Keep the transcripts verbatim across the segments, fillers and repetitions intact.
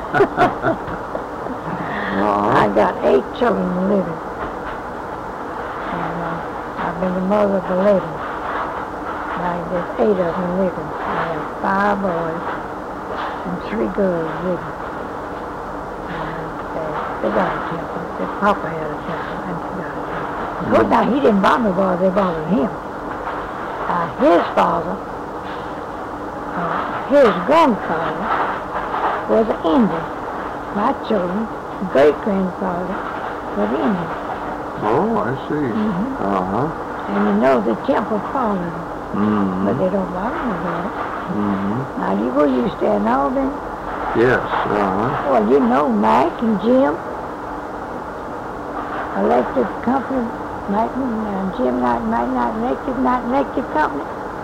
uh-huh. I got eight children living. And uh, I've been the mother of eleven. Now there's eight of them living. I have five boys and three girls living. And they, they got a temper. Their papa had a temper and she got a temper. Of course, now he didn't bother boys, they bothered him. Uh, his father, uh, his grandfather was an Indian. My children, great-grandfather was Indian. Oh, I see. Mm-hmm. Uh-huh. And you know the temple followed them. Mm-hmm. But they don't bother me about it. Mm-hmm. Now, you were used to in Albany? Yes, uh-huh. Well, you know Mike and Jim, electric company, Mike and uh, Jim, not Mike, not electric, not electric company.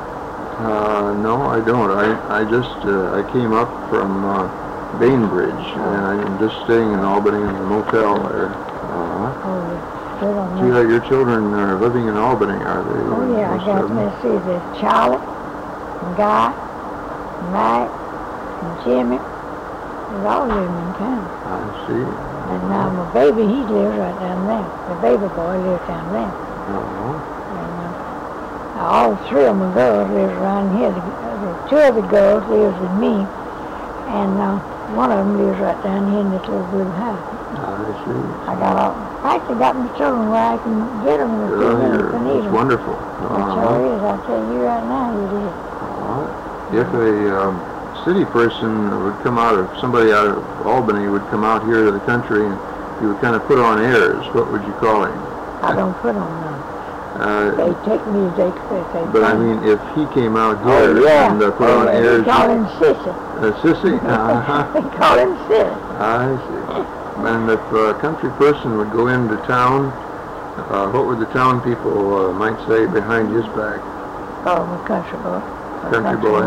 Uh, no, I don't. I, I just, uh, I came up from uh, Bainbridge, and I'm just staying in Albany in the motel there. Uh-huh. Oh, yeah. They don't So know. yeah, your children are living in Albany, are they? Oh, yeah, I Most got, of them? let's see, there's Charlie, and Guy, and Mike, and Jimmy. They're all living in town. I see. And now my baby, he lives right down there. The baby boy lives down there. Uh-huh. And uh, all three of my girls live around here. The, the two of the girls lives with me, and uh, one of them lives right down here in this little blue house. I see. I got all, I actually got my children where I can get them in a few Yeah, minutes if I need it's them. wonderful. It Uh-huh. sure is. I tell you right now, it is. Uh-huh. If a um, city person would come out of, somebody out of Albany would come out here to the country and you would kind of put on airs, what would you call him? I don't put on none. Uh, They take me as they could. They but I take me. mean, if he came out Oh, here yeah. and uh, put Oh, on yeah. airs, They call him Sissy. uh, sissy? Uh-huh. They call him Sissy. I see. And if a country person would go into town, uh, what would the town people uh, might say behind his back? Oh, I'm a country boy. A Country boy.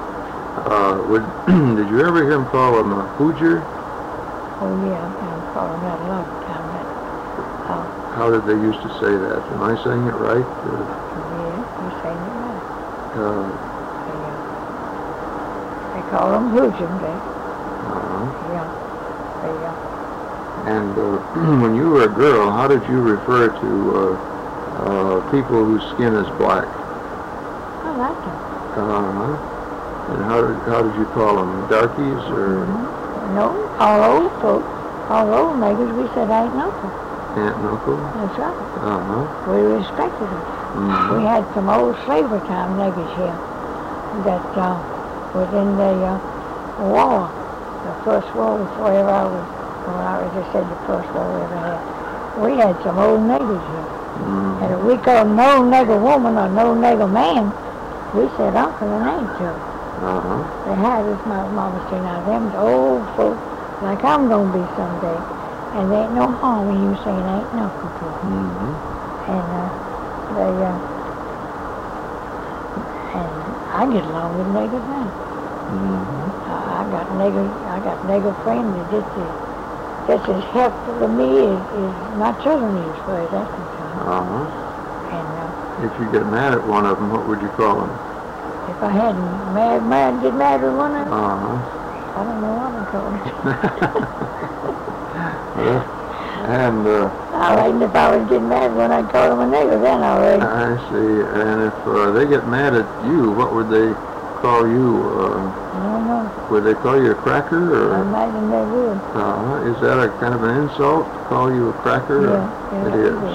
Uh, would did you ever hear him call him a Hooger? Oh, yeah, I'm calling that a long time. That, uh, How did they used to say that? Am I saying it right? Uh, yeah, you're saying it right. uh, They, uh, they call them Hoosian, they, uh, yeah. They, uh, and uh, when you were a girl, how did you refer to uh, uh, people whose skin is black? I like them. Uh-huh. And how did how did you call them? Darkies or Mm-hmm. No, all old folks, all old niggas, we said ain't no uncle. Aunt and Uncle? That's right. Uh-huh. We respected them. Mm-hmm. We had some old slavery time niggas here that uh, was in the uh, war, the first war before ever I was, well, I already just said the first war we ever had. We had some old niggas here. Mm-hmm. And if we called no nigger woman or no nigger man, we said uncle and aunt to them. Uh-huh. They had this, my mama said, now them old folks, like I'm going to be someday, and there ain't no harm in you saying ain't no uncle to them. Mm-hmm. And uh, they, uh, and I get along with niggers now. Mm-hmm. I, I got nigger, I got nigger friends that just as, just as helpful to me as, as my children is, as far as that's concerned. Uh-huh. And uh, If you get mad at one of them, what would you call them? if I hadn't mad, mad, get mad with one of them, Uh-huh. I don't know what I'm calling Well, and uh, I reckon if I was getting mad when I called them a nigger, then I reckon. I see. And if uh, they get mad at you, what would they call you? Uh, I don't know. would they call you a cracker? I Or imagine they would. uh, is that a kind of an insult to call you a cracker? Yeah, Or- yeah, it they is. would.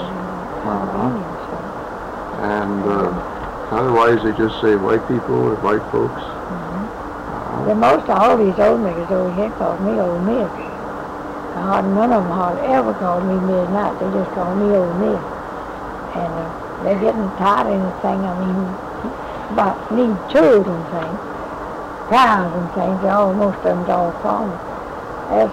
Uh-huh. And uh, otherwise, they just say white people or white folks. Mm-hmm. The most of all these old niggas over here called me Old Miss. Hardly none of them hardly ever called me midnight. They just called me Old Miss. And uh, they're getting tired of anything. I mean, about need children things, cows and things. They all, most of them's all farmers.